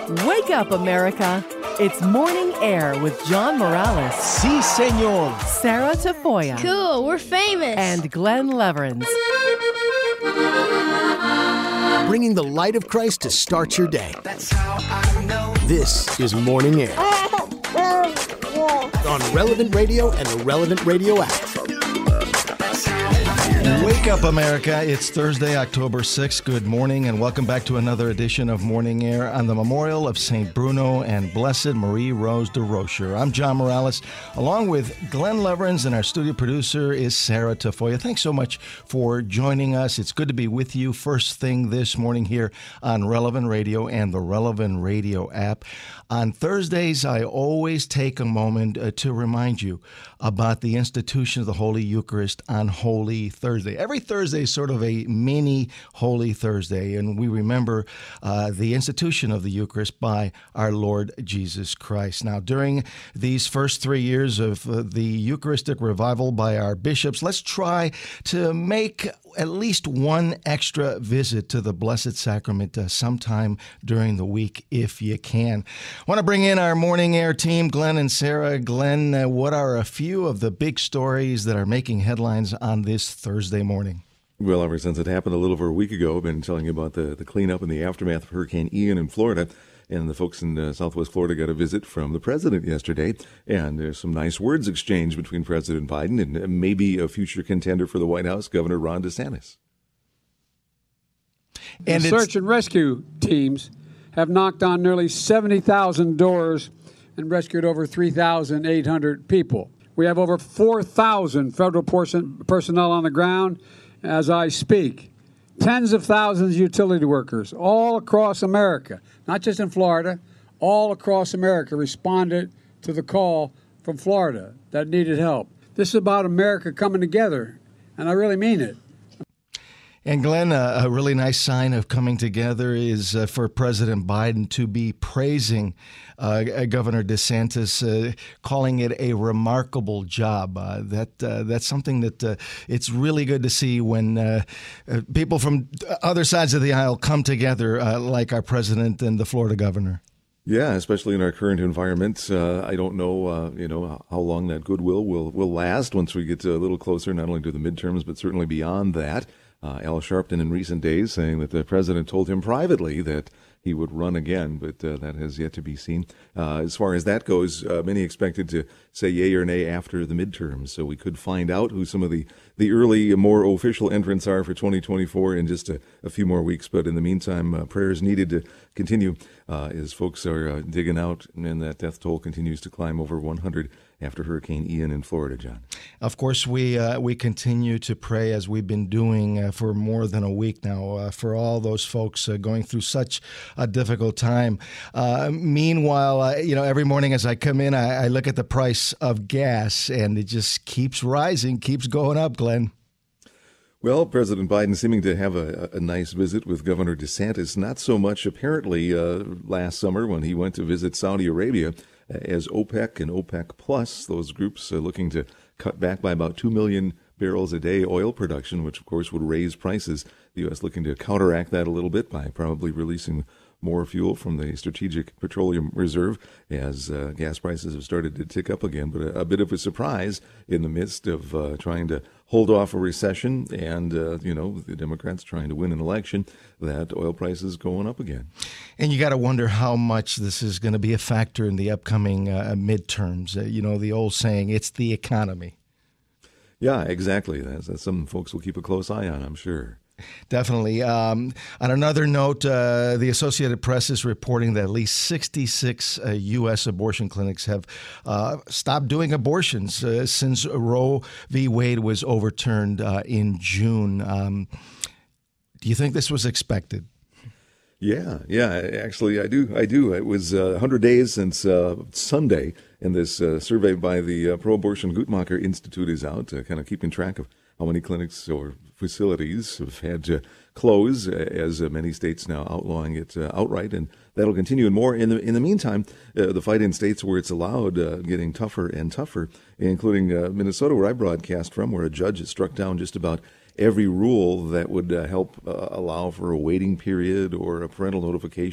Wake up, America. It's Morning Air with John Morales. Si, senor. Sarah Tafoya. Cool, we're famous. And Glenn Leverins. Bringing the light of Christ to start your day. That's how I know. This is Morning Air. On Relevant Radio and the Relevant Radio app. Wake up, America. It's Thursday, October 6th. Good morning, and welcome back to another edition of Morning Air on the memorial of St. Bruno and Blessed Marie Rose de Rocher. I'm John Morales, along with Glenn Leverins, and our studio producer is Sarah Tafoya. Thanks so much for joining us. It's good to be with you first thing this morning here on Relevant Radio and the Relevant Radio app. On Thursdays, I always take a moment to remind you about the institution of the Holy Eucharist on Holy Thursday. Every Thursday is sort of a mini Holy Thursday, and we remember the institution of the Eucharist by our Lord Jesus Christ. Now, during these first 3 years of the Eucharistic revival by our bishops, let's try to make at least one extra visit to the Blessed Sacrament sometime during the week if you can. I want to bring in our Morning Air team, Glenn and Sarah. Glenn, what are a few of the big stories that are making headlines on this Thursday morning? Well, ever since it happened a little over a week ago, I've been telling you about the cleanup and the aftermath of Hurricane Ian in Florida. And the folks in Southwest Florida got a visit from the president yesterday. And there's some nice words exchanged between President Biden and maybe a future contender for the White House, Governor Ron DeSantis. And search and rescue teams have knocked on nearly 70,000 doors and rescued over 3,800 people. We have over 4,000 federal personnel on the ground as I speak. Tens of thousands of utility workers all across America, not just in Florida, all across America responded to the call from Florida that needed help. This is about America coming together, and I really mean it. And Glenn, a really nice sign of coming together is for President Biden to be praising Governor DeSantis, calling it a remarkable job. That's something that it's really good to see when people from other sides of the aisle come together, like our president and the Florida governor. Yeah, especially in our current environment. I don't know, how long that goodwill will last once we get a little closer, not only to the midterms, but certainly beyond that. Al Sharpton in recent days saying that the president told him privately that he would run again, but that has yet to be seen. As far as that goes, many expected to say yay or nay after the midterms, so we could find out who some of the early, more official entrants are for 2024 in just a few more weeks. But in the meantime, prayers needed to continue as folks are digging out, and that death toll continues to climb over 100 after Hurricane Ian in Florida, John. Of course, we continue to pray, as we've been doing for more than a week now, for all those folks going through such a difficult time. Meanwhile, every morning as I come in, I look at the price of gas, and it just keeps rising, keeps going up, Glenn. Well, President Biden seeming to have a nice visit with Governor DeSantis, not so much apparently last summer when he went to visit Saudi Arabia, as OPEC and OPEC Plus, those groups looking to cut back by about 2 million barrels a day oil production, which of course would raise prices. The U.S. looking to counteract that a little bit by probably releasing more fuel from the Strategic Petroleum Reserve as gas prices have started to tick up again. But a bit of a surprise in the midst of trying to hold off a recession and, the Democrats trying to win an election, that oil prices going up again. And you got to wonder how much this is going to be a factor in the upcoming midterms. The old saying, it's the economy. Yeah, exactly. That's something folks will keep a close eye on, I'm sure. Definitely. On another note, the Associated Press is reporting that at least 66 U.S. abortion clinics have stopped doing abortions since Roe v. Wade was overturned in June. Do you think this was expected? Yeah, actually, I do. It was 100 days since Sunday, and this survey by the Pro-Abortion Guttmacher Institute is out, kind of keeping track of how many clinics or facilities have had to close, as many states now outlawing it outright, and that'll continue and more. In the meantime, the fight in states where it's allowed getting tougher and tougher, including Minnesota, where I broadcast from, where a judge has struck down just about every rule that would help allow for a waiting period or a parental notification and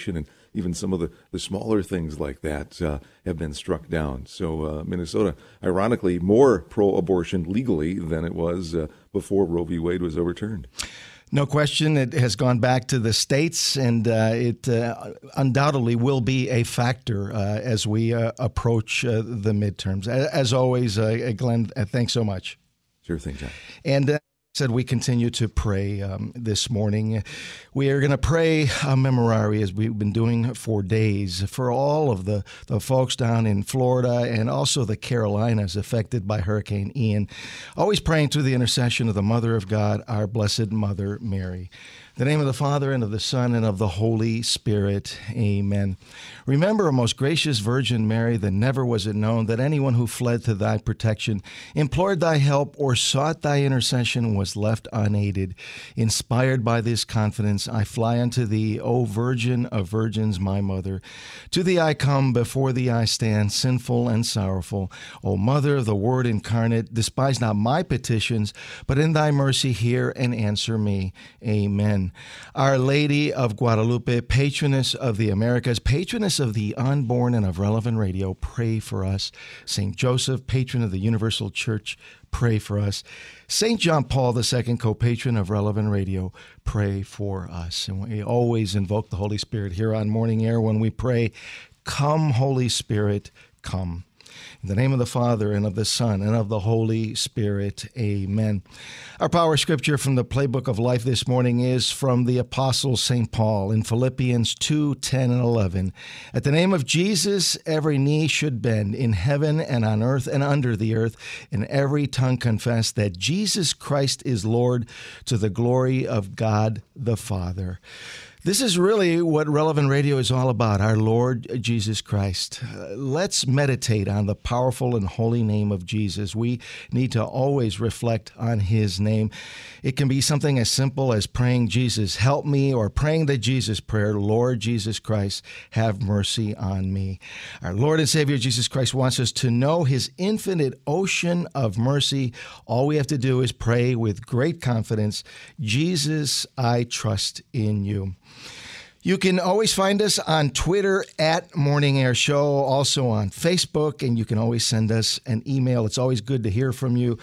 even some of the smaller things like that have been struck down. So Minnesota, ironically, more pro-abortion legally than it was before Roe v. Wade was overturned. No question, it has gone back to the states, and it undoubtedly will be a factor as we approach the midterms. As always, Glenn, thanks so much. Sure thing, John. And said we continue to pray this morning. We are going to pray a memorare, as we've been doing for days, for all of the folks down in Florida and also the Carolinas affected by Hurricane Ian. Always praying through the intercession of the Mother of God, our Blessed Mother Mary. In the name of the Father, and of the Son, and of the Holy Spirit. Amen. Remember, O most gracious Virgin Mary, that never was it known that anyone who fled to thy protection, implored thy help, or sought thy intercession was left unaided. Inspired by this confidence, I fly unto thee, O Virgin of Virgins, my Mother. To thee I come, before thee I stand, sinful and sorrowful. O Mother of the Word incarnate, despise not my petitions, but in thy mercy hear and answer me. Amen. Our Lady of Guadalupe, patroness of the Americas, patroness of the unborn and of Relevant Radio, pray for us. St. Joseph, patron of the Universal Church, pray for us. St. John Paul II, co-patron of Relevant Radio, pray for us. And we always invoke the Holy Spirit here on Morning Air when we pray, "Come, Holy Spirit, come." In the name of the Father, and of the Son, and of the Holy Spirit. Amen. Our power scripture from the Playbook of Life this morning is from the Apostle St. Paul in Philippians 2:10 and 11. At the name of Jesus, every knee should bend in heaven and on earth and under the earth, and every tongue confess that Jesus Christ is Lord, to the glory of God the Father. This is really what Relevant Radio is all about, our Lord Jesus Christ. Let's meditate on the powerful and holy name of Jesus. We need to always reflect on his name. It can be something as simple as praying, "Jesus, help me," or praying the Jesus prayer, "Lord Jesus Christ, have mercy on me." Our Lord and Savior Jesus Christ wants us to know his infinite ocean of mercy. All we have to do is pray with great confidence, "Jesus, I trust in you." You can always find us on Twitter at Morning Air Show, also on Facebook, and you can always send us an email. It's always good to hear from you,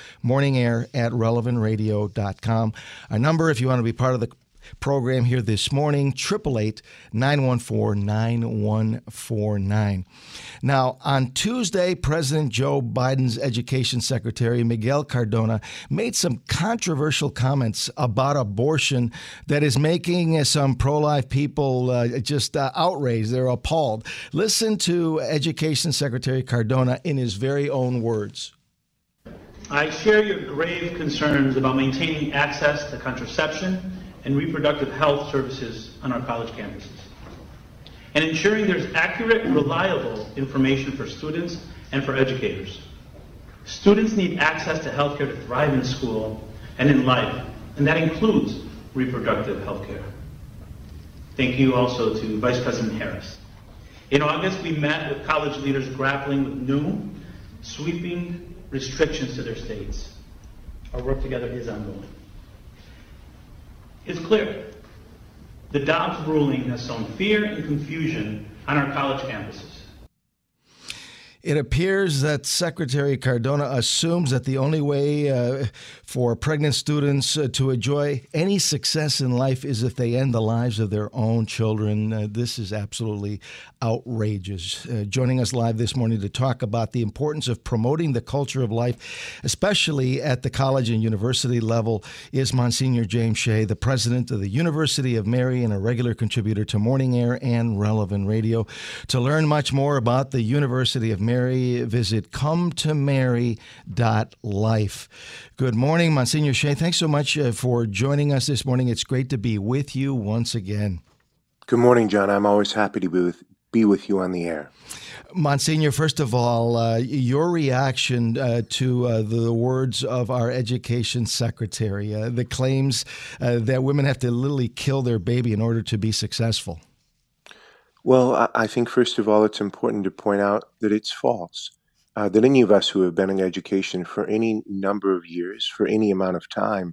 morningair@relevantradio.com. Our number, if you want to be part of the program here this morning, 888-914-9149. Now, on Tuesday, President Joe Biden's Education Secretary, Miguel Cardona, made some controversial comments about abortion that is making some pro-life people just outraged. They're appalled. Listen to Education Secretary Cardona in his very own words. I share your grave concerns about maintaining access to contraception and reproductive health services on our college campuses, and ensuring there's accurate, reliable information for students and for educators. Students need access to healthcare to thrive in school and in life, and that includes reproductive healthcare. Thank you also to Vice President Harris. In August, we met with college leaders grappling with new, sweeping restrictions to their states. Our work together is ongoing. It's clear. The Dobbs ruling has sown fear and confusion on our college campuses. It appears that Secretary Cardona assumes that the only way for pregnant students to enjoy any success in life is if they end the lives of their own children. This is absolutely outrageous. Joining us live this morning to talk about the importance of promoting the culture of life, especially at the college and university level, is Monsignor James Shea, the president of the University of Mary and a regular contributor to Morning Air and Relevant Radio. To learn much more about the University of Mary, visit cometomary.life. Good morning, Monsignor Shea. Thanks so much for joining us this morning. It's great to be with you once again. Good morning, John. I'm always happy to be with you on the air. Monsignor, first of all, your reaction to the words of our education secretary, the claims that women have to literally kill their baby in order to be successful. Well, I think, first of all, it's important to point out that it's false, that any of us who have been in education for any number of years, for any amount of time,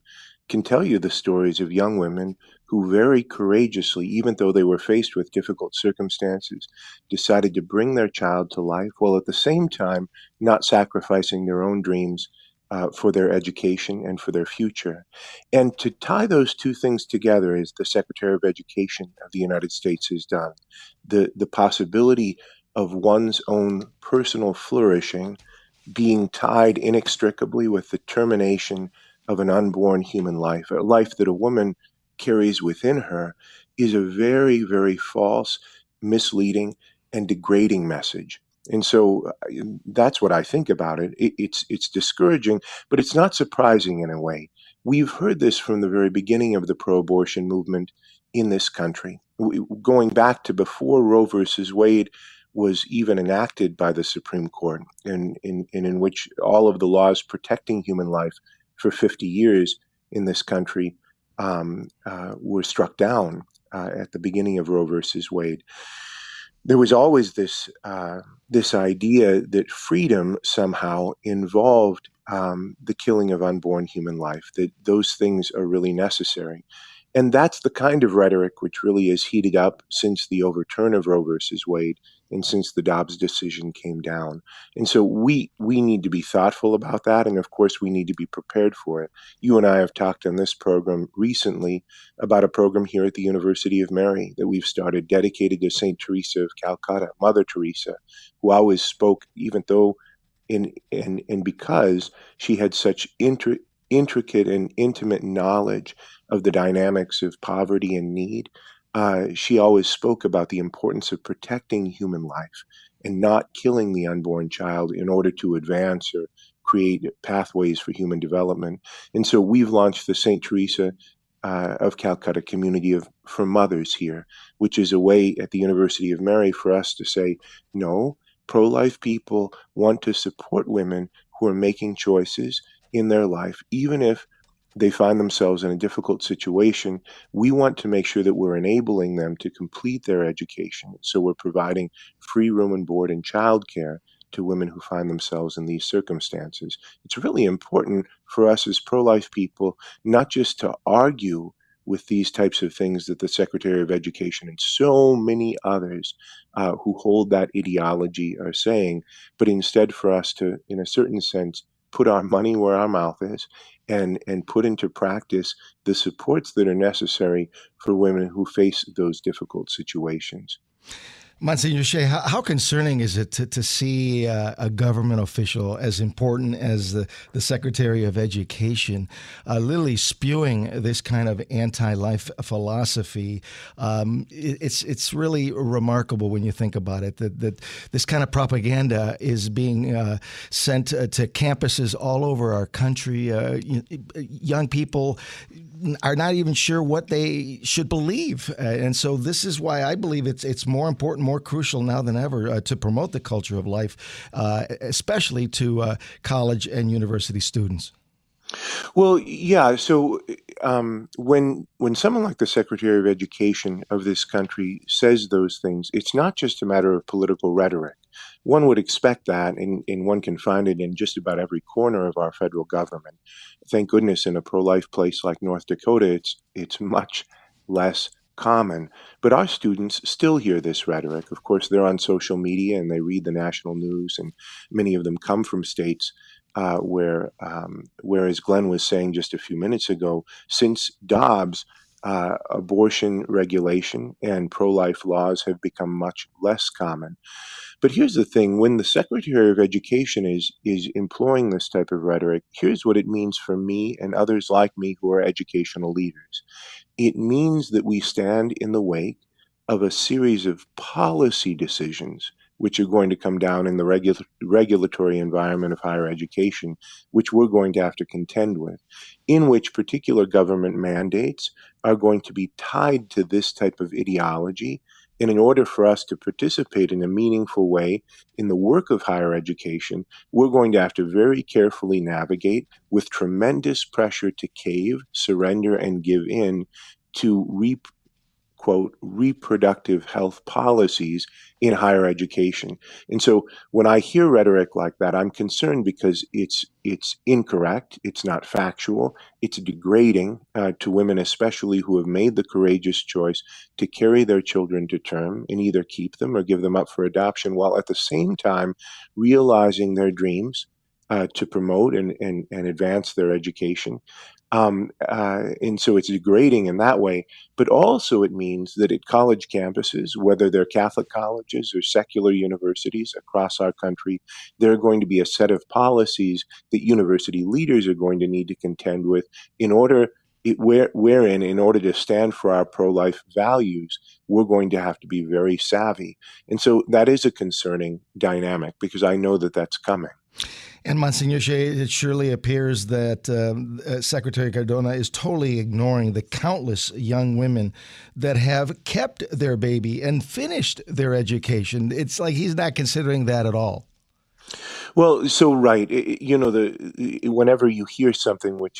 can tell you the stories of young women who very courageously, even though they were faced with difficult circumstances, decided to bring their child to life while at the same time not sacrificing their own dreams for their education and for their future. And to tie those two things together, as the Secretary of Education of the United States has done, the possibility of one's own personal flourishing being tied inextricably with the termination of an unborn human life, a life that a woman carries within her, is a very, very false, misleading, and degrading message. And so that's what I think about it. It's discouraging, but it's not surprising in a way. We've heard this from the very beginning of the pro-abortion movement in this country, going back to before Roe versus Wade was even enacted by the Supreme Court, and in which all of the laws protecting human life for 50 years in this country were struck down at the beginning of Roe versus Wade. There was always this idea that freedom somehow involved the killing of unborn human life, that those things are really necessary. And that's the kind of rhetoric which really has heated up since the overturn of Roe versus Wade and since the Dobbs decision came down. And so we need to be thoughtful about that. And of course, we need to be prepared for it. You and I have talked on this program recently about a program here at the University of Mary that we've started dedicated to St. Teresa of Calcutta, Mother Teresa, who always spoke, even though and because she had such intricate and intimate knowledge of the dynamics of poverty and need, she always spoke about the importance of protecting human life and not killing the unborn child in order to advance or create pathways for human development. And so we've launched the St. Teresa of Calcutta community for mothers here, which is a way at the University of Mary for us to say, no, pro-life people want to support women who are making choices in their life, even if they find themselves in a difficult situation. We want to make sure that we're enabling them to complete their education. So we're providing free room and board and childcare to women who find themselves in these circumstances. It's really important for us as pro-life people not just to argue with these types of things that the Secretary of Education and so many others who hold that ideology are saying, but instead for us to, in a certain sense, put our money where our mouth is and put into practice the supports that are necessary for women who face those difficult situations. Monsignor Shea, how concerning is it to see a government official as important as the Secretary of Education literally spewing this kind of anti-life philosophy? It's really remarkable when you think about it, that this kind of propaganda is being sent to campuses all over our country. Young people are not even sure what they should believe. And so this is why I believe it's more important, more crucial now than ever to promote the culture of life, especially to college and university students. Well, yeah. So when someone like the Secretary of Education of this country says those things, it's not just a matter of political rhetoric. One would expect that, and one can find it in just about every corner of our federal government. Thank goodness in a pro-life place like North Dakota, it's much less common. But our students still hear this rhetoric. Of course, they're on social media and they read the national news, and many of them come from states where, as Glenn was saying just a few minutes ago, since Dobbs, abortion regulation and pro-life laws have become much less common. But here's the thing, when the Secretary of Education is employing this type of rhetoric, here's what it means for me and others like me who are educational leaders. It means that we stand in the wake of a series of policy decisions which are going to come down in the regulatory environment of higher education, which we're going to have to contend with, in which particular government mandates are going to be tied to this type of ideology. And in order for us to participate in a meaningful way in the work of higher education, we're going to have to very carefully navigate with tremendous pressure to cave, surrender, and give in to reap quote, reproductive health policies in higher education. And so when I hear rhetoric like that, I'm concerned because it's incorrect, it's not factual, it's degrading to women, especially who have made the courageous choice to carry their children to term and either keep them or give them up for adoption, while at the same time realizing their dreams to promote and advance their education. And so it's degrading in that way, but also it means that at college campuses, whether they're Catholic colleges or secular universities across our country, there are going to be a set of policies that university leaders are going to need to contend with in order wherein, in order to stand for our pro-life values, we're going to have to be very savvy. And so that is a concerning dynamic because I know that that's coming. And Monsignor Shea, it surely appears that Secretary Cardona is totally ignoring the countless young women that have kept their baby and finished their education. It's like he's not considering that at all. Well, so right, whenever you hear something which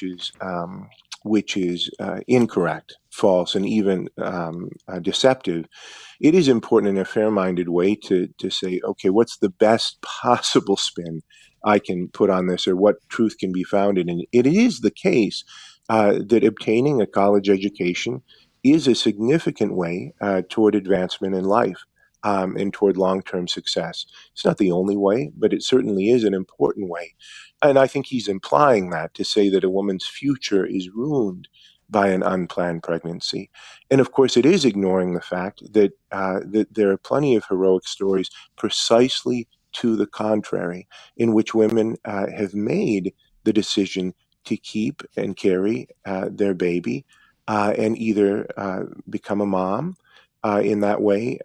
is incorrect, false, and even deceptive, it is important in a fair-minded way to say, okay, what's the best possible spin I can put on this, or what truth can be found in it? It is the case that obtaining a college education is a significant way toward advancement in life and toward long-term success. It's not the only way, but it certainly is an important way. And I think he's implying that to say that a woman's future is ruined by an unplanned pregnancy. And of course, it is ignoring the fact that there are plenty of heroic stories precisely to the contrary, in which women have made the decision to keep and carry their baby and either become a mom in that way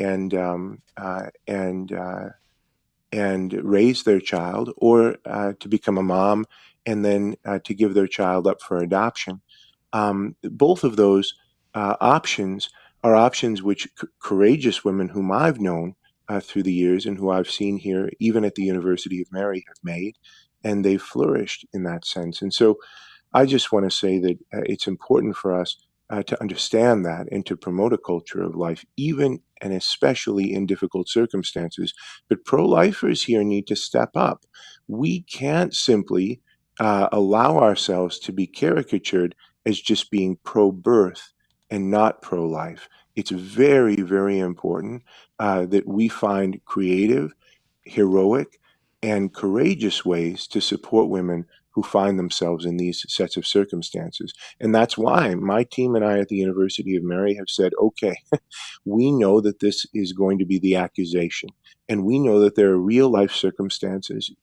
and raise their child, or to become a mom and then to give their child up for adoption. Both of those options are options which courageous women whom I've known through the years and who I've seen here, even at the University of Mary, have made, and they've flourished in that sense. And so I just want to say that it's important for us to understand that and to promote a culture of life, even and especially in difficult circumstances. But pro-lifers here need to step up. We can't simply allow ourselves to be caricatured as just being pro-birth and not pro-life. It's very, very important that we find creative, heroic, and courageous ways to support women who find themselves in these sets of circumstances. And that's why my team and I at the University of Mary have said, okay, we know that this is going to be the accusation, and we know that there are real life circumstances,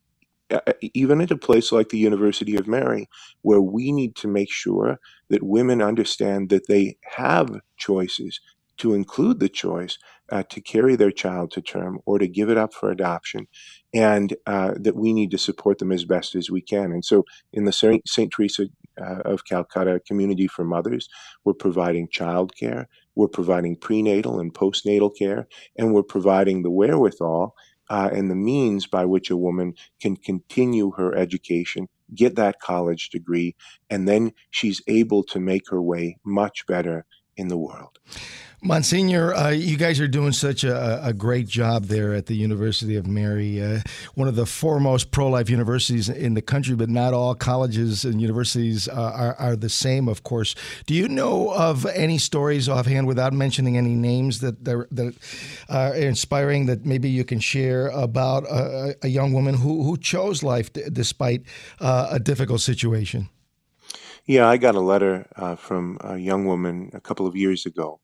even at a place like the University of Mary, where we need to make sure that women understand that they have choices, to include the choice to carry their child to term or to give it up for adoption, and that we need to support them as best as we can. And so in the St. Teresa of Calcutta Community for Mothers, we're providing childcare, we're providing prenatal and postnatal care, and we're providing the wherewithal and the means by which a woman can continue her education, get that college degree, and then she's able to make her way much better in the world. Monsignor, you guys are doing such a great job there at the University of Mary, one of the foremost pro-life universities in the country, but not all colleges and universities are the same, of course. Do you know of any stories offhand, without mentioning any names, that are inspiring, that maybe you can share about a young woman who chose life despite a difficult situation? Yeah, I got a letter from a young woman a couple of years ago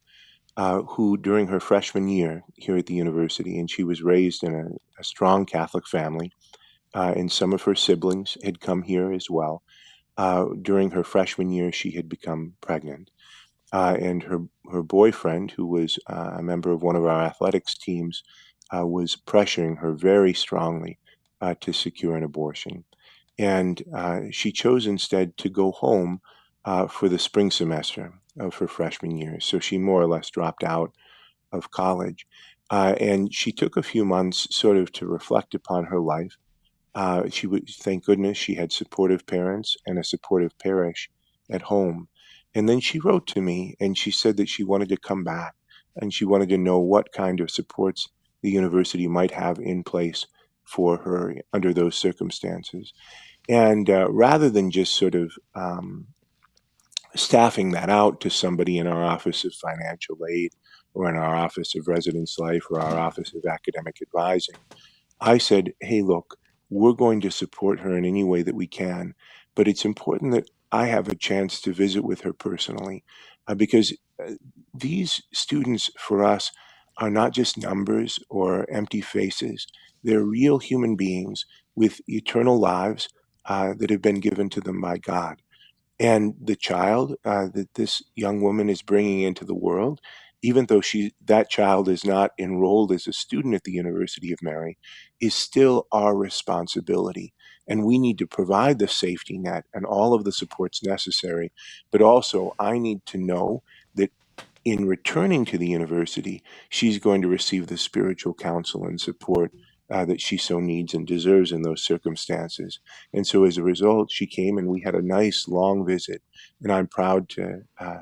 who, during her freshman year here at the university, and she was raised in a strong Catholic family, and some of her siblings had come here as well. During her freshman year, she had become pregnant, and her boyfriend, who was a member of one of our athletics teams, was pressuring her very strongly to secure an abortion. And she chose instead to go home for the spring semester of her freshman year. So she more or less dropped out of college. And she took a few months sort of to reflect upon her life. Thank goodness she had supportive parents and a supportive parish at home. And then she wrote to me and she said that she wanted to come back and she wanted to know what kind of supports the university might have in place for her under those circumstances. And rather than just sort of staffing that out to somebody in our Office of Financial Aid or in our Office of Residence Life or our Office of Academic Advising, I said, hey, look, we're going to support her in any way that we can, but it's important that I have a chance to visit with her personally because these students for us are not just numbers or empty faces. They're real human beings with eternal lives that have been given to them by God. And the child that this young woman is bringing into the world, even though that child is not enrolled as a student at the University of Mary, is still our responsibility. And we need to provide the safety net and all of the supports necessary. But also, I need to know that in returning to the university, she's going to receive the spiritual counsel and support that she so needs and deserves in those circumstances. And so as a result, she came and we had a nice long visit. And I'm proud to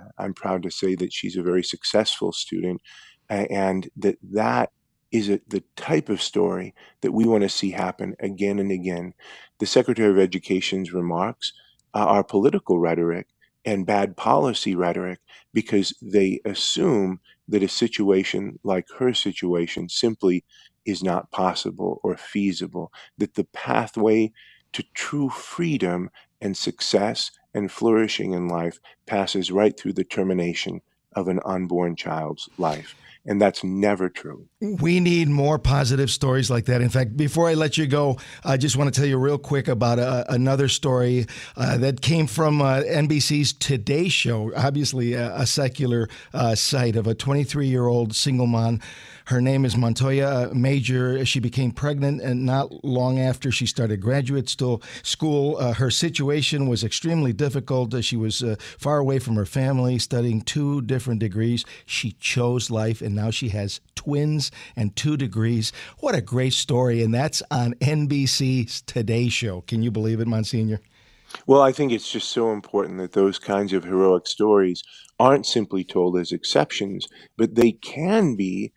say that she's a very successful student and that is the type of story that we want to see happen again and again. The Secretary of Education's remarks are political rhetoric and bad policy rhetoric because they assume that a situation like her situation simply is not possible or feasible, that the pathway to true freedom and success and flourishing in life passes right through the termination of an unborn child's life. And that's never true. We need more positive stories like that. In fact, before I let you go, I just want to tell you real quick about another story that came from NBC's Today Show, obviously a secular site of a 23-year-old single mom. Her name is Montoya Major. She became pregnant, and not long after she started graduate school. Her situation was extremely difficult. She was far away from her family, studying 2 different degrees. She chose life, and now she has twins and 2 degrees. What a great story, and that's on NBC's Today Show. Can you believe it, Monsignor? Well, I think it's just so important that those kinds of heroic stories aren't simply told as exceptions, but they can be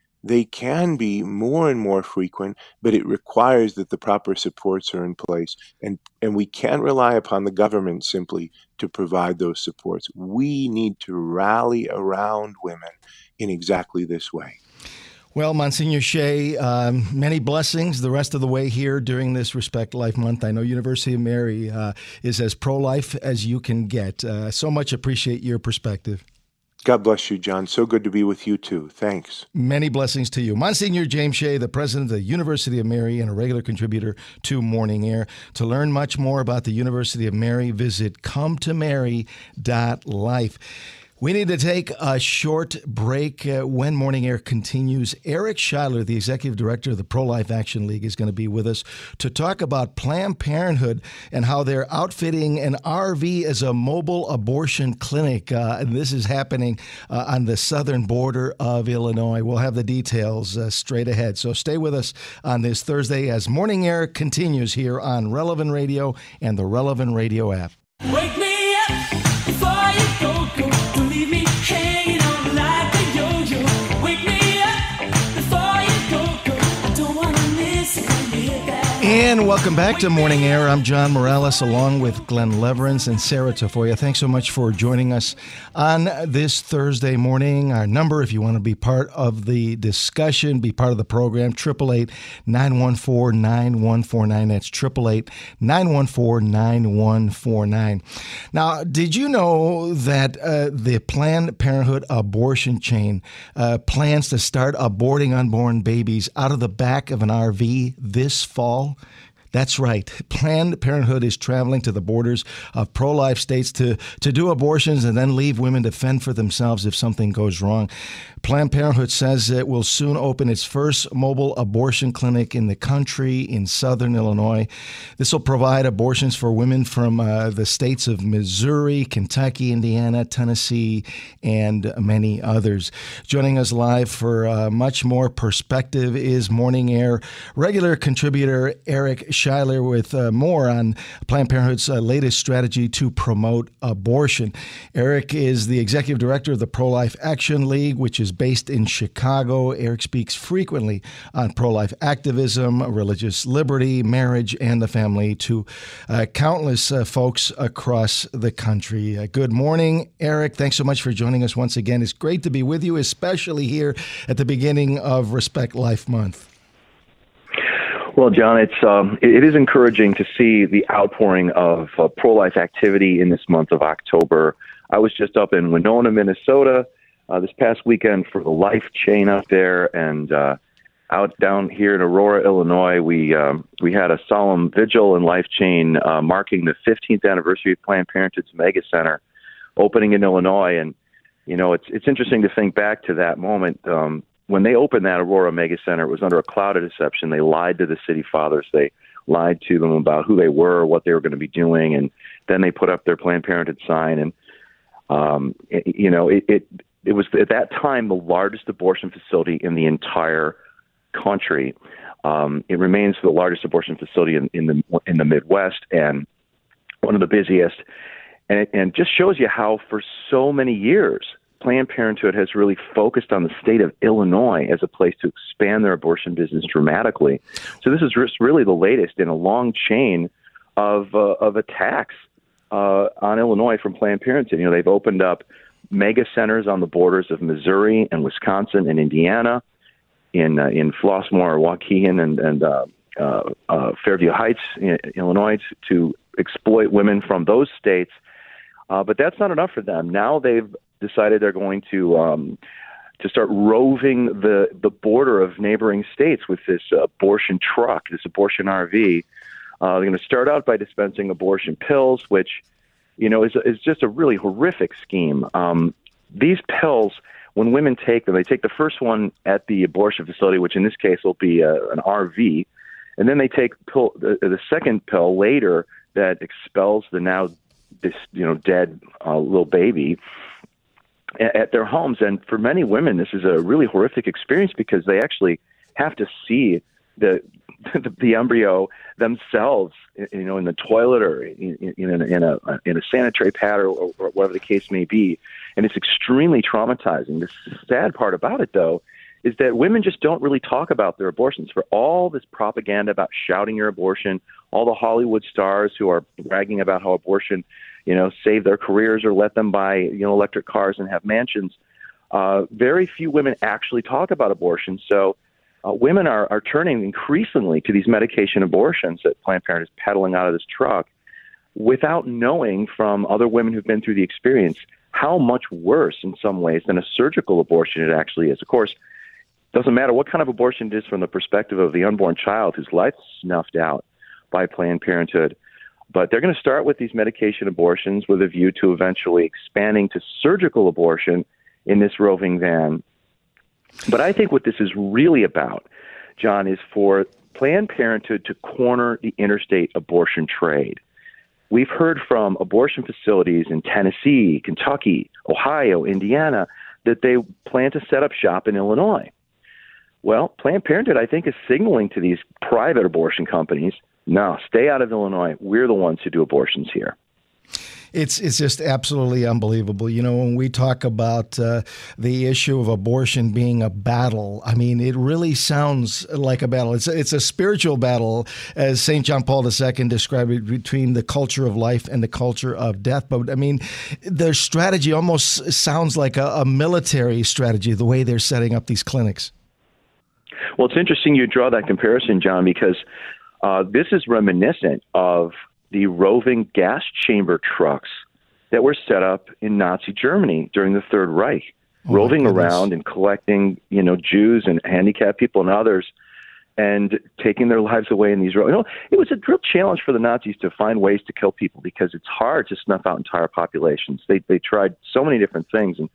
more and more frequent, but it requires that the proper supports are in place. And we can't rely upon the government simply to provide those supports. We need to rally around women in exactly this way. Well, Monsignor Shea, many blessings the rest of the way here during this Respect Life Month. I know University of Mary is as pro-life as you can get. So much appreciate your perspective. God bless you, John. So good to be with you, too. Thanks. Many blessings to you. Monsignor James Shea, the president of the University of Mary and a regular contributor to Morning Air. To learn much more about the University of Mary, visit cometomary.life. We need to take a short break. When Morning Air continues, Eric Scheidler, the executive director of the Pro-Life Action League, is going to be with us to talk about Planned Parenthood and how they're outfitting an RV as a mobile abortion clinic. And this is happening on the southern border of Illinois. We'll have the details straight ahead. So stay with us on this Thursday as Morning Air continues here on Relevant Radio and the Relevant Radio app. Wake me up before you go. Don't leave me hanging on like a yo-yo. Wake me up before you go. I don't want to miss it when you hit that. And welcome back to Morning Air. I'm John Morales along with Glenn Leverance and Sarah Tafoya. Thanks so much for joining us on this Thursday morning. Our number, if you want to be part of the discussion, be part of the program, 888-914-9149. That's 888-914-9149. Now, did you know that the Planned Parenthood abortion chain plans to start aborting unborn babies out of the back of an RV this fall? That's right. Planned Parenthood is traveling to the borders of pro-life states to do abortions and then leave women to fend for themselves if something goes wrong. Planned Parenthood says it will soon open its first mobile abortion clinic in the country in southern Illinois. This will provide abortions for women from the states of Missouri, Kentucky, Indiana, Tennessee, and many others. Joining us live for much more perspective is Morning Air regular contributor Eric Schuyler with more on Planned Parenthood's latest strategy to promote abortion. Eric is the executive director of the Pro-Life Action League, which is based in Chicago. Eric speaks frequently on pro-life activism, religious liberty, marriage, and the family to countless folks across the country. Good morning, Eric. Thanks so much for joining us once again. It's great to be with you, especially here at the beginning of Respect Life Month. Well, John, it is encouraging to see the outpouring of pro-life activity in this month of October. I was just up in Winona, Minnesota, this past weekend for the Life Chain up there, and out down here in Aurora, Illinois, we had a solemn vigil and Life Chain marking the 15th anniversary of Planned Parenthood's Mega Center opening in Illinois. And you know, it's interesting to think back to that moment. When they opened that Aurora Mega Center, it was under a cloud of deception. They lied to the city fathers. They lied to them about who they were, what they were going to be doing, and then they put up their Planned Parenthood sign. And it was at that time the largest abortion facility in the entire country. It remains the largest abortion facility in the Midwest and one of the busiest. And just shows you how for so many years Planned Parenthood has really focused on the state of Illinois as a place to expand their abortion business dramatically. So this is just really the latest in a long chain of attacks on Illinois from Planned Parenthood. You know, they've opened up mega centers on the borders of Missouri and Wisconsin and Indiana, in Flossmoor, Waukegan, and Fairview Heights, Illinois, to exploit women from those states. But that's not enough for them. Now they've decided they're going to start roving the border of neighboring states with this abortion truck, this abortion RV. They're going to start out by dispensing abortion pills, which, you know, is just a really horrific scheme. These pills, when women take them, they take the first one at the abortion facility, which in this case will be an RV, and then they take the second pill later that expels the now dead little baby at their homes. And for many women, this is a really horrific experience because they actually have to see the embryo themselves, you know, in the toilet or in a sanitary pad or whatever the case may be. And it's extremely traumatizing. The sad part about it, though, is that women just don't really talk about their abortions. For all this propaganda about shouting your abortion, all the Hollywood stars who are bragging about how abortion, you know, saved their careers or let them buy, you know, electric cars and have mansions, very few women actually talk about abortion. So women are turning increasingly to these medication abortions that Planned Parenthood is peddling out of this truck without knowing from other women who've been through the experience how much worse in some ways than a surgical abortion it actually is. Of course, it doesn't matter what kind of abortion it is from the perspective of the unborn child whose life is snuffed out by Planned Parenthood. But they're going to start with these medication abortions with a view to eventually expanding to surgical abortion in this roving van. But I think what this is really about, John, is for Planned Parenthood to corner the interstate abortion trade. We've heard from abortion facilities in Tennessee, Kentucky, Ohio, Indiana, that they plan to set up shop in Illinois. Well, Planned Parenthood, I think, is signaling to these private abortion companies, no, stay out of Illinois. We're the ones who do abortions here. It's just absolutely unbelievable. You know, when we talk about the issue of abortion being a battle, I mean, it really sounds like a battle. It's a spiritual battle, as St. John Paul II described it, between the culture of life and the culture of death. But, I mean, their strategy almost sounds like a military strategy, the way they're setting up these clinics. Well, it's interesting you draw that comparison, John, because this is reminiscent of the roving gas chamber trucks that were set up in Nazi Germany during the Third Reich, roving around and collecting, you know, Jews and handicapped people and others, and taking their lives away in these. You know, it was a real challenge for the Nazis to find ways to kill people because it's hard to snuff out entire populations. They tried so many different things, and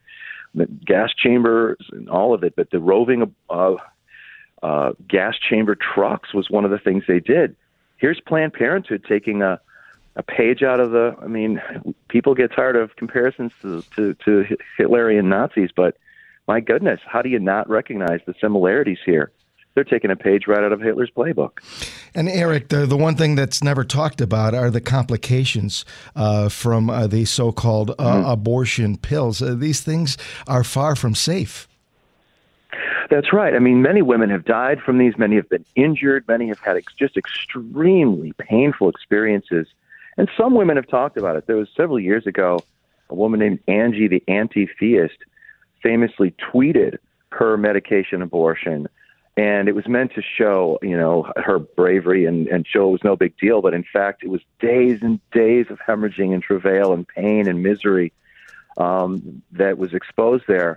the gas chambers and all of it, but the roving gas chamber trucks was one of the things they did. Here's Planned Parenthood taking a page out of the, I mean, people get tired of comparisons to Hitlerian Nazis, but my goodness, how do you not recognize the similarities here? They're taking a page right out of Hitler's playbook. And Eric, the one thing that's never talked about are the complications from the so-called abortion pills. These things are far from safe. That's right. I mean, many women have died from these. Many have been injured. Many have had just extremely painful experiences. And some women have talked about it. There was several years ago, a woman named Angie, the anti-theist, famously tweeted her medication abortion. And it was meant to show, her bravery and show it was no big deal. But in fact, it was days and days of hemorrhaging and travail and pain and misery that was exposed there.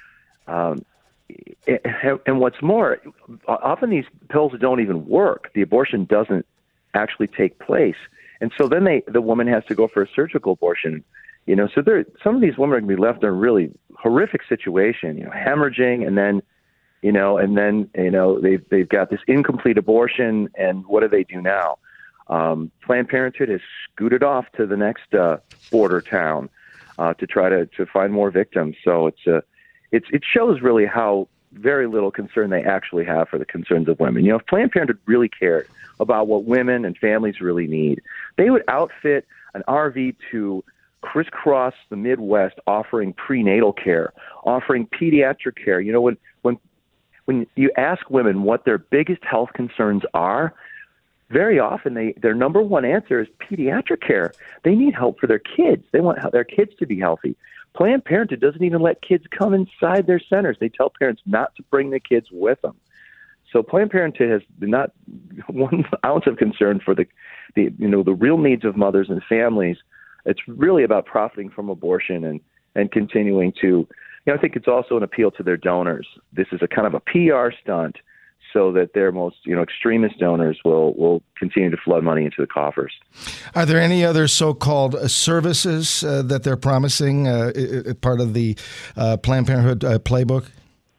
And what's more, often these pills don't even work. The abortion doesn't actually take place. And so then the woman has to go for a surgical abortion. So some of these women are going to be left in a really horrific situation, hemorrhaging, and then they've got this incomplete abortion, and what do they do now? Planned Parenthood has scooted off to the next border town to try to find more victims. So it shows really how very little concern they actually have for the concerns of women. If Planned Parenthood really cared about what women and families really need, they would outfit an RV to crisscross the Midwest offering prenatal care, offering pediatric care. When you ask women what their biggest health concerns are, very often their number one answer is pediatric care. They need help for their kids. They want their kids to be healthy. Planned Parenthood doesn't even let kids come inside their centers. They tell parents not to bring the kids with them. So Planned Parenthood has not 1 ounce of concern for the real needs of mothers and families. It's really about profiting from abortion and continuing to, I think it's also an appeal to their donors. This is a kind of a PR stunt so that their most, extremist donors will continue to flood money into the coffers. Are there any other so-called services that they're promising, part of the Planned Parenthood playbook?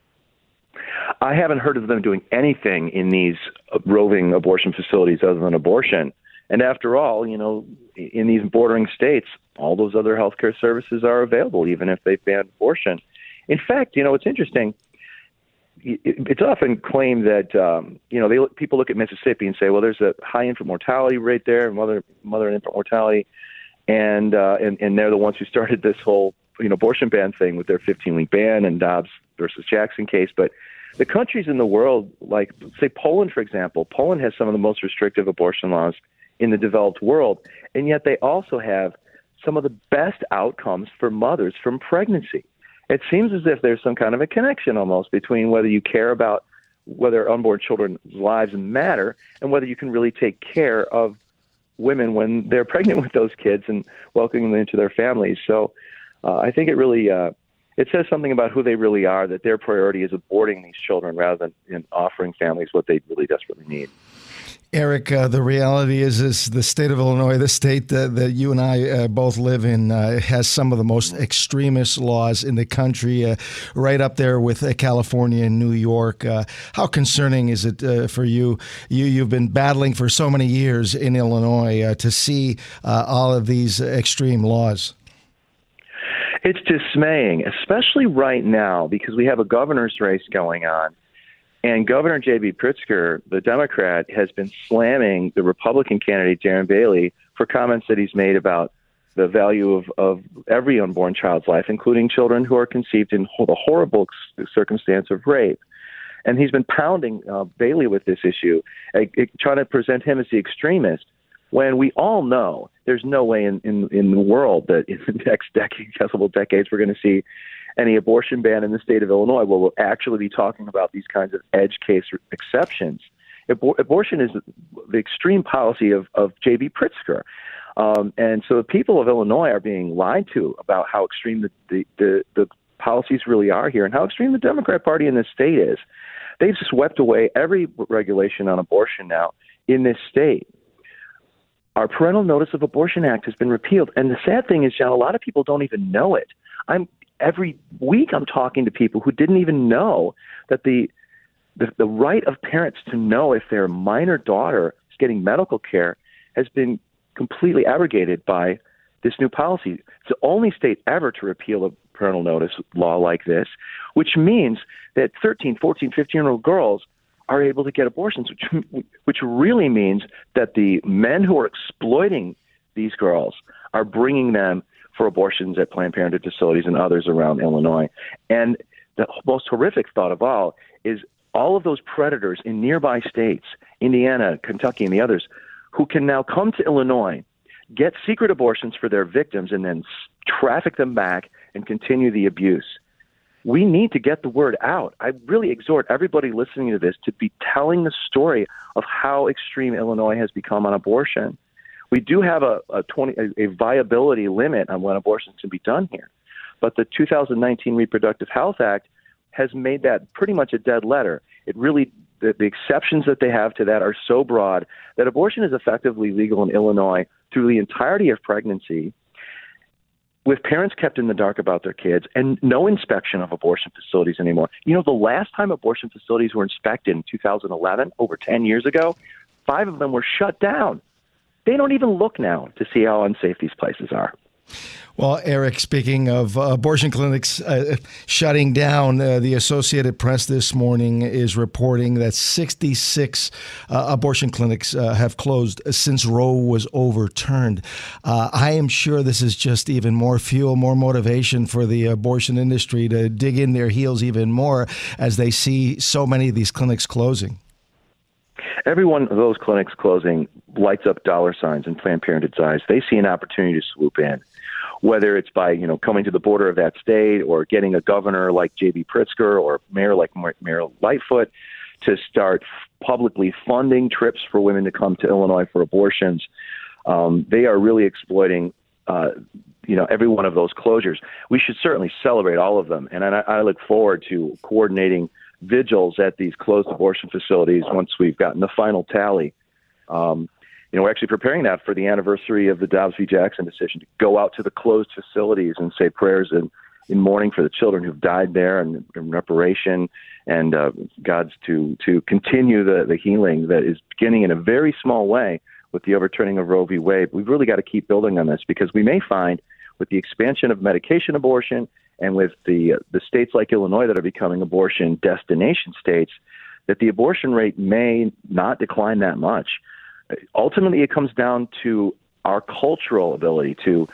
I haven't heard of them doing anything in these roving abortion facilities other than abortion. And after all, in these bordering states, all those other healthcare services are available, even if they ban abortion. In fact, it's interesting. It's often claimed that, people look at Mississippi and say, well, there's a high infant mortality rate there, mother and infant mortality. And they're the ones who started this whole, abortion ban thing with their 15-week ban and Dobbs versus Jackson case. But the countries in the world, like, say, Poland, for example, Poland has some of the most restrictive abortion laws in the developed world. And yet they also have some of the best outcomes for mothers from pregnancy. It seems as if there's some kind of a connection almost between whether you care about whether unborn children's lives matter and whether you can really take care of women when they're pregnant with those kids and welcoming them into their families. So I think it really it says something about who they really are, that their priority is aborting these children rather than offering families what they really desperately need. Eric, the reality is the state of Illinois, the state that you and I both live in, has some of the most extremist laws in the country, right up there with California and New York. How concerning is it for you? You've been battling for so many years in Illinois to see all of these extreme laws. It's dismaying, especially right now, because we have a governor's race going on. And Governor J.B. Pritzker, the Democrat, has been slamming the Republican candidate, Darren Bailey, for comments that he's made about the value of every unborn child's life, including children who are conceived in the horrible circumstance of rape. And he's been pounding Bailey with this issue, trying to present him as the extremist, when we all know there's no way in the world that in the next couple decades we're going to see any abortion ban in the state of Illinois where we'll actually be talking about these kinds of edge case exceptions. Abortion is the extreme policy of J.B. Pritzker. And so the people of Illinois are being lied to about how extreme the policies really are here and how extreme the Democrat Party in this state is. They've swept away every regulation on abortion now in this state. Our Parental Notice of Abortion Act has been repealed. And the sad thing is, John, a lot of people don't even know it. every week I'm talking to people who didn't even know that the right of parents to know if their minor daughter is getting medical care has been completely abrogated by this new policy. It's the only state ever to repeal a parental notice law like this, which means that 13, 14, 15-year-old girls are able to get abortions, which really means that the men who are exploiting these girls are bringing them for abortions at Planned Parenthood facilities and others around Illinois. And the most horrific thought of all is all of those predators in nearby states, Indiana, Kentucky, and the others, who can now come to Illinois, get secret abortions for their victims, and then traffic them back and continue the abuse. We need to get the word out. I really exhort everybody listening to this to be telling the story of how extreme Illinois has become on abortion. We do have a viability limit on when abortions can be done here, but the 2019 Reproductive Health Act has made that pretty much a dead letter. It really, the exceptions that they have to that are so broad that abortion is effectively legal in Illinois through the entirety of pregnancy, with parents kept in the dark about their kids and no inspection of abortion facilities anymore. You know, the last time abortion facilities were inspected in 2011, over 10 years ago, 5 of them were shut down. They don't even look now to see how unsafe these places are. Well, Eric, speaking of abortion clinics shutting down, the Associated Press this morning is reporting that 66 abortion clinics have closed since Roe was overturned. I am sure this is just even more fuel, more motivation for the abortion industry to dig in their heels even more as they see so many of these clinics closing. Every one of those clinics closing lights up dollar signs in Planned Parenthood's eyes. They see an opportunity to swoop in, whether it's by, coming to the border of that state or getting a governor like J.B. Pritzker or mayor like Mayor Lightfoot to start publicly funding trips for women to come to Illinois for abortions. They are really exploiting, every one of those closures. We should certainly celebrate all of them. And I look forward to coordinating vigils at these closed abortion facilities once we've gotten the final tally. We're actually preparing that for the anniversary of the Dobbs v. Jackson decision, to go out to the closed facilities and say prayers in mourning for the children who've died there and in reparation, and God's to continue the healing that is beginning in a very small way with the overturning of Roe v. Wade. We've really got to keep building on this, because we may find with the expansion of medication abortion and with the states like Illinois that are becoming abortion destination states, that the abortion rate may not decline that much. Ultimately, it comes down to our cultural ability to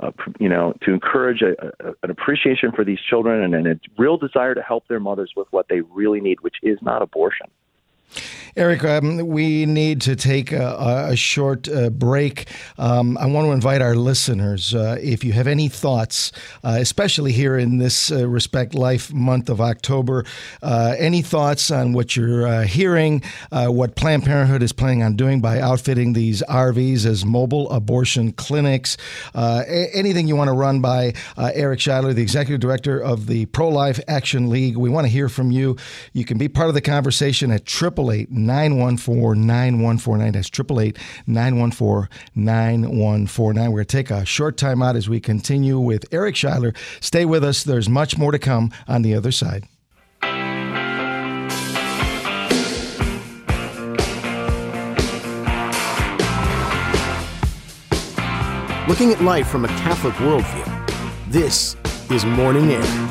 encourage an appreciation for these children and a real desire to help their mothers with what they really need, which is not abortion. Eric, we need to take a short break. I want to invite our listeners, if you have any thoughts, especially here in this Respect Life month of October, any thoughts on what you're hearing, what Planned Parenthood is planning on doing by outfitting these RVs as mobile abortion clinics, anything you want to run by Eric Scheidler, the Executive Director of the Pro-Life Action League. We want to hear from you. You can be part of the conversation at 888-914-9149. That's 888-914-9149. We're going to take a short time out as we continue with Eric Scheidler. Stay with us. There's much more to come on the other side. Looking at life from a Catholic worldview, this is Morning Air.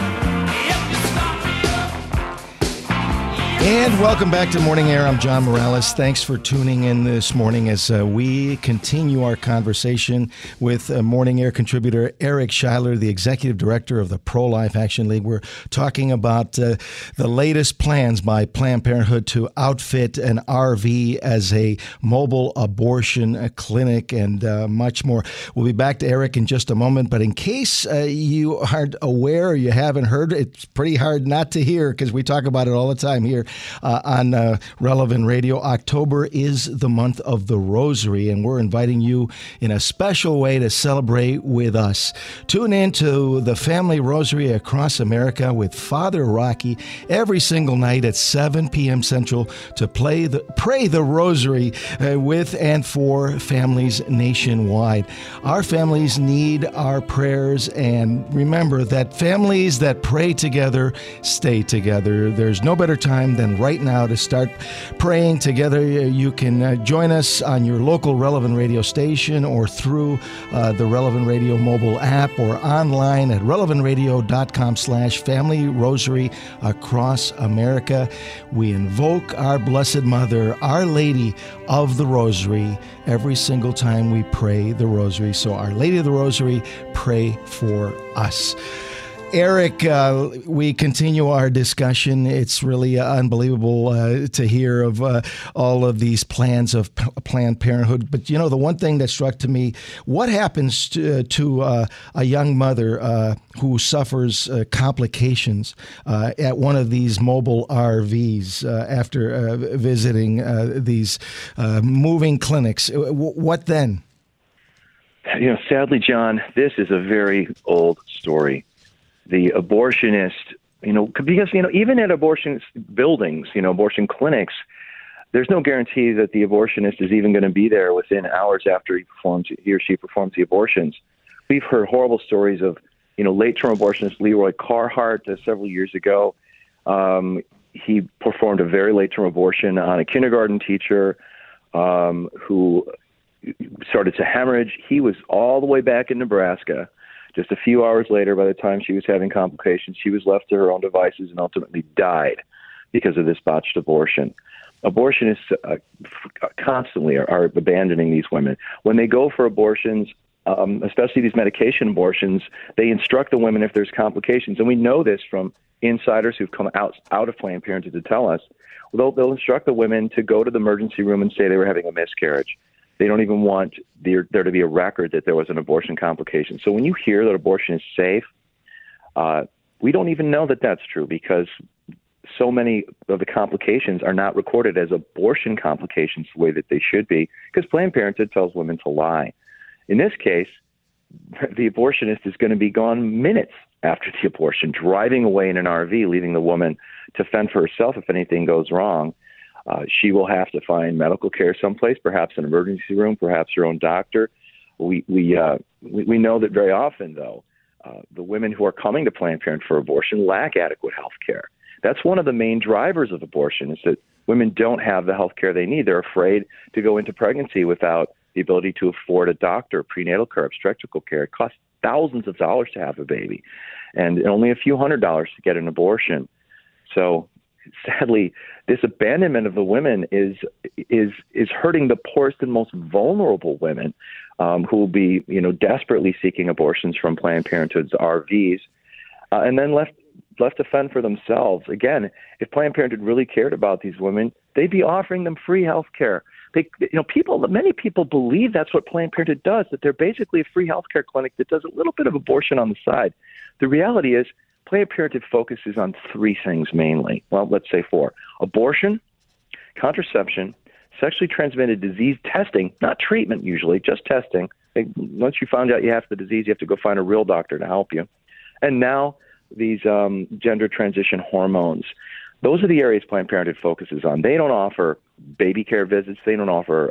And welcome back to Morning Air. I'm John Morales. Thanks for tuning in this morning as we continue our conversation with Morning Air contributor Eric Scheidler, the Executive Director of the Pro-Life Action League. We're talking about the latest plans by Planned Parenthood to outfit an RV as a mobile abortion clinic and much more. We'll be back to Eric in just a moment, but in case you aren't aware or you haven't heard, it's pretty hard not to hear because we talk about it all the time here on Relevant Radio. October is the month of the Rosary, and we're inviting you in a special way to celebrate with us. Tune in to the Family Rosary across America with Father Rocky every single night at 7 p.m. Central to pray the Rosary with and for families nationwide. Our families need our prayers, and remember that families that pray together stay together. There's no better time than right now to start praying together. You can join us on your local Relevant Radio station or through the Relevant Radio mobile app or online at relevantradio.com/Family Rosary across America. We invoke our Blessed Mother, Our Lady of the Rosary, every single time we pray the Rosary. So Our Lady of the Rosary, pray for us. Eric, we continue our discussion. It's really unbelievable to hear of all of these plans of Planned Parenthood. But, you know, the one thing that struck to me, what happens to a young mother who suffers complications at one of these mobile RVs after visiting these moving clinics? What then? You know, sadly, John, this is a very old story. The abortionist, because, even at abortion buildings, abortion clinics, there's no guarantee that the abortionist is even going to be there within hours after he or she performs the abortions. We've heard horrible stories of, late-term abortionist Leroy Carhart several years ago. He performed a very late-term abortion on a kindergarten teacher who started to hemorrhage. He was all the way back in Nebraska. Just a few hours later, by the time she was having complications, she was left to her own devices and ultimately died because of this botched abortion. Abortionists constantly are abandoning these women. When they go for abortions, especially these medication abortions, they instruct the women if there's complications. And we know this from insiders who've come out of Planned Parenthood to tell us. They'll instruct the women to go to the emergency room and say they were having a miscarriage. They don't even want there to be a record that there was an abortion complication. So when you hear that abortion is safe, we don't even know that that's true because so many of the complications are not recorded as abortion complications the way that they should be because Planned Parenthood tells women to lie. In this case, the abortionist is going to be gone minutes after the abortion, driving away in an RV, leaving the woman to fend for herself if anything goes wrong. She will have to find medical care someplace, perhaps an emergency room, perhaps her own doctor. We know that very often, though, the women who are coming to Planned Parenthood for abortion lack adequate health care. That's one of the main drivers of abortion is that women don't have the health care they need. They're afraid to go into pregnancy without the ability to afford a doctor, prenatal care, obstetrical care. It costs thousands of dollars to have a baby and only a few $100s to get an abortion. So sadly, this abandonment of the women is hurting the poorest and most vulnerable women who will be, desperately seeking abortions from Planned Parenthood's RVs, and then left to fend for themselves. Again, if Planned Parenthood really cared about these women, they'd be offering them free health care. Many people believe that's what Planned Parenthood does, that they're basically a free health care clinic that does a little bit of abortion on the side. The reality is, Planned Parenthood focuses on three things mainly. Well, let's say four. Abortion, contraception, sexually transmitted disease testing, not treatment usually, just testing. Once you find out you have the disease, you have to go find a real doctor to help you. And now these gender transition hormones. Those are the areas Planned Parenthood focuses on. They don't offer baby care visits. They don't offer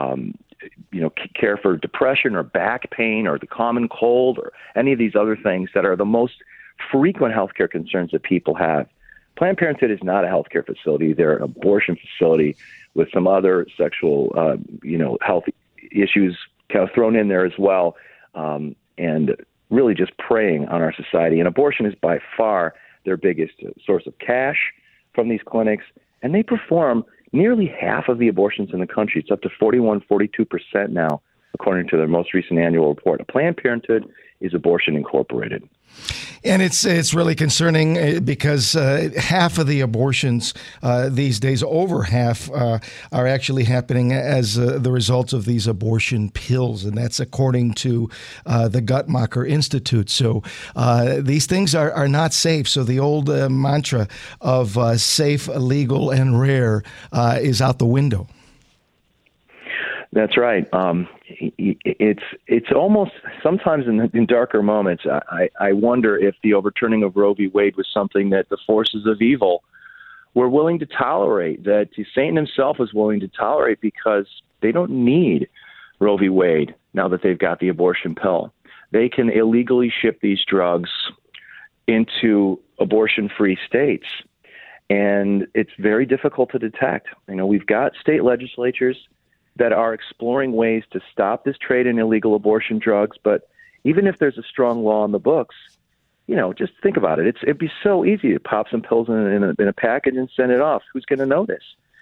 care for depression or back pain or the common cold or any of these other things that are the most frequent healthcare concerns that people have. Planned Parenthood is not a healthcare facility. They're an abortion facility with some other sexual, health issues kind of thrown in there as well, and really just preying on our society. And abortion is by far their biggest source of cash from these clinics, and they perform nearly half of the abortions in the country. It's up to 41, 42% now according to their most recent annual report. Planned Parenthood is Abortion Incorporated. And it's really concerning because half of the abortions these days, over half, are actually happening as the result of these abortion pills. And that's according to the Guttmacher Institute. So these things are not safe. So the old mantra of safe, legal, and rare is out the window. That's right. It's almost sometimes in darker moments. I wonder if the overturning of Roe v. Wade was something that the forces of evil were willing to tolerate, that Satan himself was willing to tolerate, because they don't need Roe v. Wade now that they've got the abortion pill. They can illegally ship these drugs into abortion-free states, and it's very difficult to detect. We've got state legislatures that are exploring ways to stop this trade in illegal abortion drugs. But even if there's a strong law in the books, just think about it. It'd be so easy to pop some pills in a package and send it off. Who's going to notice?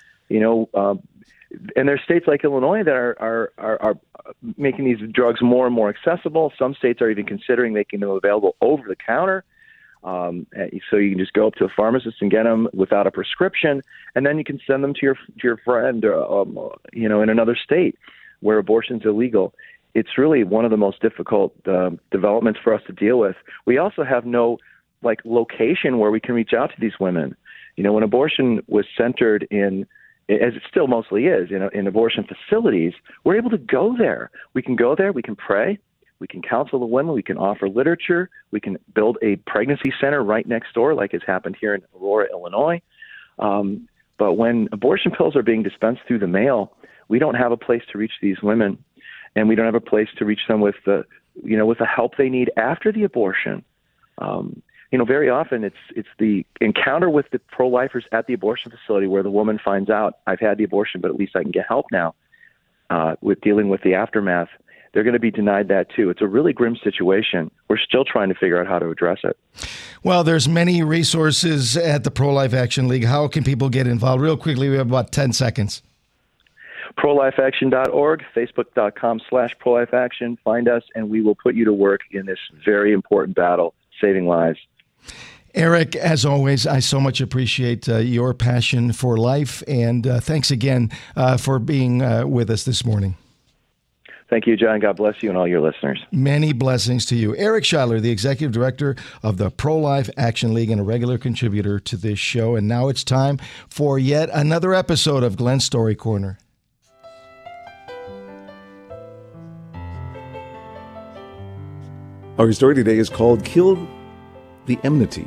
And there's states like Illinois that are making these drugs more and more accessible. Some states are even considering making them available over the counter. So you can just go up to a pharmacist and get them without a prescription, and then you can send them to your friend, in another state where abortion's illegal. It's really one of the most difficult developments for us to deal with. We also have no location where we can reach out to these women. When abortion was centered in, as it still mostly is, in abortion facilities, we're able to go there. We can go there. We can pray. We can counsel the women. We can offer literature. We can build a pregnancy center right next door, like has happened here in Aurora, Illinois. But when abortion pills are being dispensed through the mail, we don't have a place to reach these women, and we don't have a place to reach them with the help they need after the abortion. Very often it's the encounter with the pro-lifers at the abortion facility where the woman finds out, I've had the abortion, but at least I can get help now with dealing with the aftermath. They're going to be denied that too. It's a really grim situation. We're still trying to figure out how to address it. Well, there's many resources at the Pro-Life Action League. How can people get involved? Real quickly, we have about 10 seconds. ProLifeAction.org, Facebook.com/ProLifeAction. Find us, and we will put you to work in this very important battle, saving lives. Eric, as always, I so much appreciate your passion for life, and thanks again for being with us this morning. Thank you, John. God bless you and all your listeners. Many blessings to you. Eric Scheidler, the Executive Director of the Pro-Life Action League and a regular contributor to this show. And now it's time for yet another episode of Glenn's Story Corner. Our story today is called Kill the Enmity.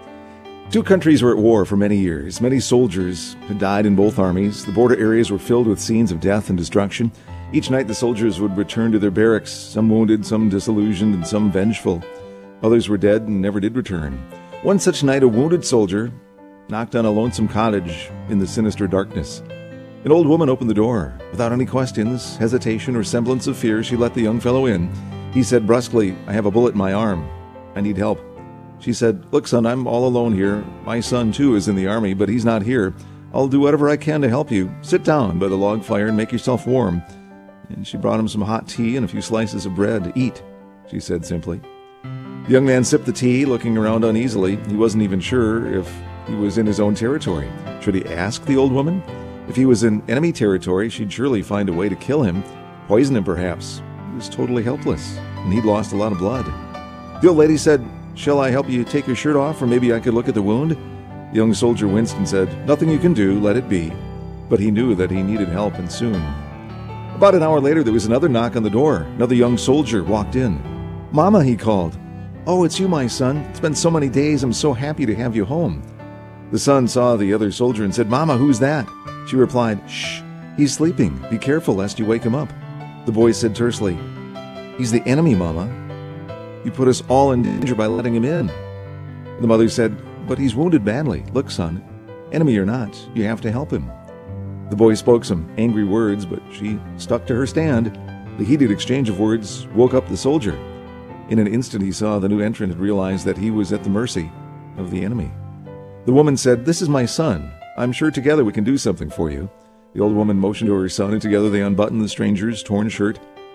Two countries were at war for many years. Many soldiers had died in both armies. The border areas were filled with scenes of death and destruction. Each night the soldiers would return to their barracks, some wounded, some disillusioned, and some vengeful. Others were dead and never did return. One such night, a wounded soldier knocked on a lonesome cottage in the sinister darkness. An old woman opened the door. Without any questions, hesitation, or semblance of fear, she let the young fellow in. He said brusquely, "I have a bullet in my arm. I need help." She said, "Look, son, I'm all alone here. My son, too, is in the army, but he's not here. I'll do whatever I can to help you. Sit down by the log fire and make yourself warm." And she brought him some hot tea and a few slices of bread. "Eat," she said simply. The young man sipped the tea, looking around uneasily. He wasn't even sure if he was in his own territory. Should he ask the old woman? If he was in enemy territory, she'd surely find a way to kill him, poison him perhaps. He was totally helpless, and he'd lost a lot of blood. The old lady said, "Shall I help you take your shirt off, or maybe I could look at the wound?" The young soldier winced and said, "Nothing you can do, let it be." But he knew that he needed help, and soon. About an hour later, there was another knock on the door. Another young soldier walked in. "Mama," he called. "Oh, it's you, my son. It's been so many days. I'm so happy to have you home." The son saw the other soldier and said, "Mama, who's that?" She replied, "Shh, he's sleeping. Be careful lest you wake him up." The boy said tersely, "He's the enemy, Mama. You put us all in danger by letting him in." The mother said, "But he's wounded badly. Look, son, enemy or not, you have to help him." The boy spoke some angry words, but she stuck to her stand. The heated exchange of words woke up the soldier. In an instant he saw the new entrant had realized that he was at the mercy of the enemy. The woman said, "This is my son. I'm sure together we can do something for you." The old woman motioned to her son, and together they unbuttoned the stranger's torn shirt,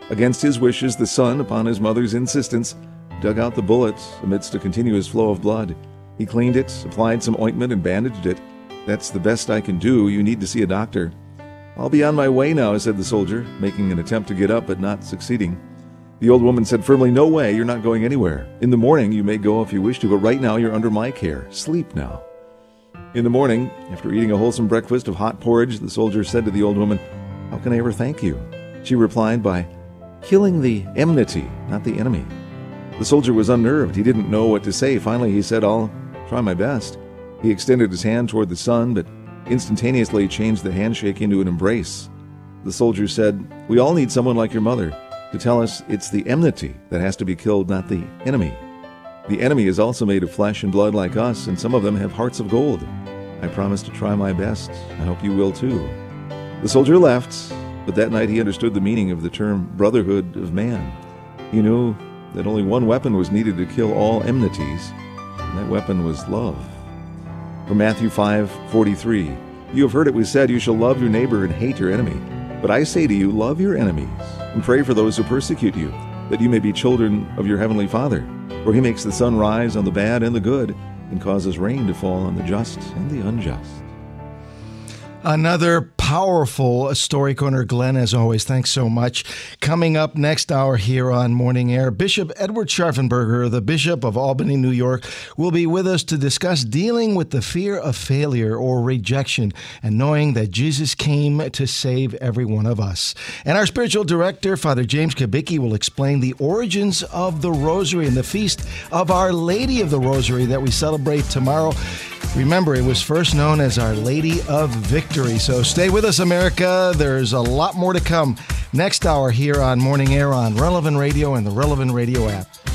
Against his wishes, the son, upon his mother's insistence, dug out the bullet amidst a continuous flow of blood. He cleaned it, applied some ointment, and bandaged it. "That's the best I can do. You need to see a doctor." "I'll be on my way now," said the soldier, making an attempt to get up but not succeeding. The old woman said firmly, "No way, you're not going anywhere. In the morning you may go if you wish to, but right now you're under my care. Sleep now." In the morning, after eating a wholesome breakfast of hot porridge, the soldier said to the old woman, "How can I ever thank you?" She replied, "By killing the enmity, not the enemy." The soldier was unnerved. He didn't know what to say. Finally, he said, "I'll try my best." He extended his hand toward the son, but instantaneously changed the handshake into an embrace. The soldier said, "We all need someone like your mother to tell us it's the enmity that has to be killed, not the enemy. The enemy is also made of flesh and blood like us, and some of them have hearts of gold. I promise to try my best. I hope you will too." The soldier left, but that night he understood the meaning of the term brotherhood of man. He knew that only one weapon was needed to kill all enmities, and that weapon was love. From Matthew 5:43, "You have heard it was said, 'You shall love your neighbor and hate your enemy.' But I say to you, love your enemies, and pray for those who persecute you, that you may be children of your heavenly Father. For he makes the sun rise on the bad and the good, and causes rain to fall on the just and the unjust." Another powerful Story Corner. Glenn, as always, thanks so much. Coming up next hour here on Morning Air, Bishop Edward Scharfenberger, the Bishop of Albany, New York, will be with us to discuss dealing with the fear of failure or rejection and knowing that Jesus came to save every one of us. And our spiritual director, Father James Kubicki, will explain the origins of the Rosary and the feast of Our Lady of the Rosary that we celebrate tomorrow. Remember, it was first known as Our Lady of Victory. So stay with us, America. There's a lot more to come next hour here on Morning Air on Relevant Radio and the Relevant Radio app.